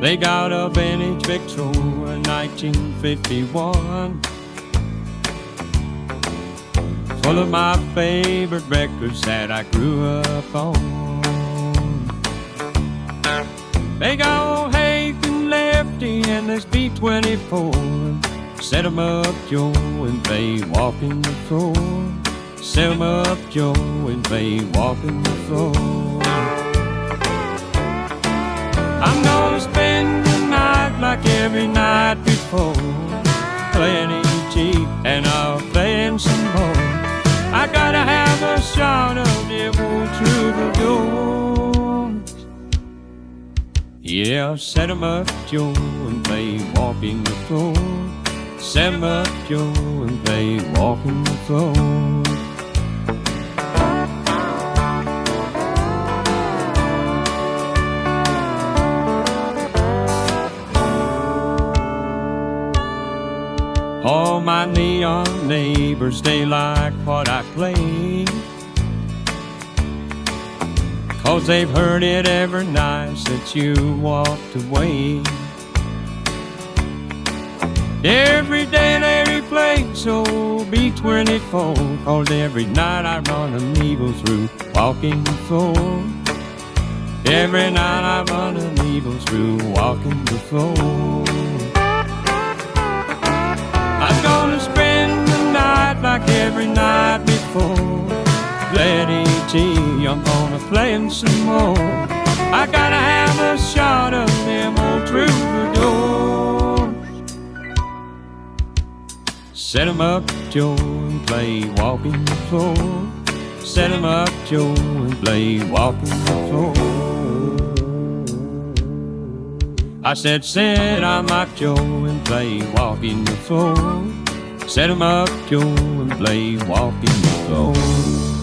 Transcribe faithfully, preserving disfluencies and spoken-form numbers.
They got a vintage Victrola nineteen fifty-one, full of my favorite records that I grew up on. They got old Hank and Lefty and this B twenty-four. Set 'em up, Joe, and they walking the floor. Set 'em up, Joe, and they walking the floor. I'm gonna spend the night like every night before, playing E G and I'll playing some more. I gotta have a shot of them old troubadours. Yeah, set 'em up, Joe, and they walking the floor. Set 'em up, Joe, and they walking the floor. All my neon neighbors, they like what I play, 'cause they've heard it every night since you walked away. Every day they replay so B twenty-four, 'cause every night I run a needle through walking the floor. Every night I run a needle through walking the floor. I'm gonna spend the night like every night before, playing E G, I'm gonna play 'em some more. I gotta have a shot of them old troubadours. Set 'em up, Joe, and play walking the floor. Set 'em up, Joe, and play walking the floor. I said, set 'em up, Joe, and play walking the floor. Set 'em up, Joe, and play walking the floor.